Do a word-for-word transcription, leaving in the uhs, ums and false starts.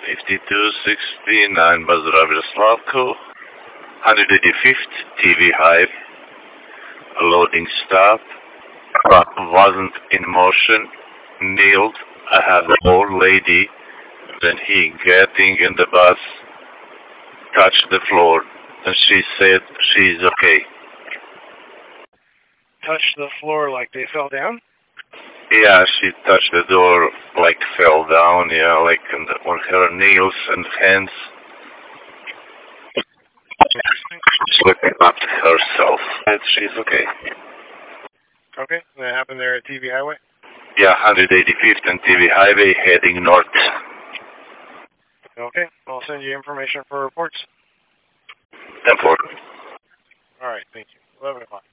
fifty-two sixty-nine Bazar Slavko, one hundred eighty-fifth T V Hive, loading stop, but wasn't in motion, kneeled. I had the old lady, then he getting in the bus, touched the floor, and she said she's okay. Touched the floor like they fell down? Yeah, she touched the door like fell down, yeah, like on, the, on her nails and hands. She's looking up to herself, and she's okay. Okay, that happened there at T V Highway? Yeah, one hundred eighty-fifth and T V Highway heading north. Okay, I'll send you information for reports. ten four. All right, thank you. eleven o'clock.